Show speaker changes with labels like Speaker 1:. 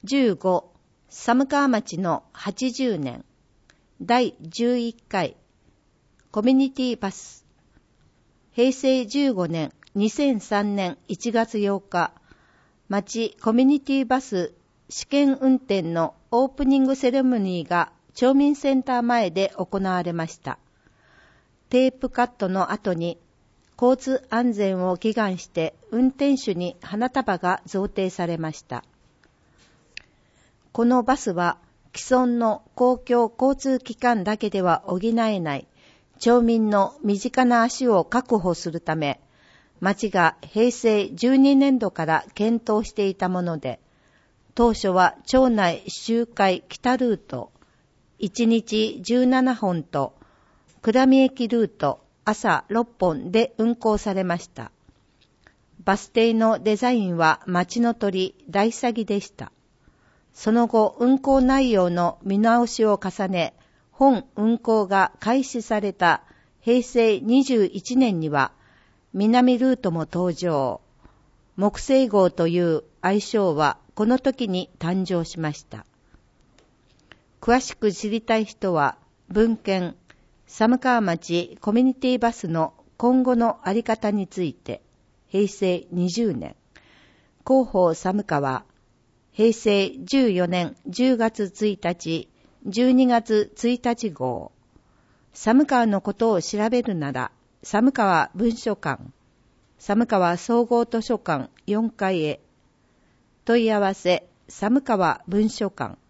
Speaker 1: 15寒川町の80年第11回コミュニティバス平成15年2003年1月8日町コミュニティバス試験運転のオープニングセレモニーが町民センター前で行われました。テープカットの後に交通安全を祈願して運転手に花束が贈呈されました。このバスは既存の公共交通機関だけでは補えない町民の身近な足を確保するため、町が平成12年度から検討していたもので、当初は町内周回北ルート、1日17本と、倉見駅ルート朝6本で運行されました。バス停のデザインは町の鳥大サギでした。その後、運行内容の見直しを重ね、本運行が開始された平成21年には、南ルートも登場。木星号という愛称はこの時に誕生しました。詳しく知りたい人は、文献、寒川町コミュニティバスの今後のあり方について、平成20年、広報寒川、平成14年10月1日、12月1日号。寒川のことを調べるなら、寒川文書館、寒川総合図書館4階へ。問い合わせ、寒川文書館。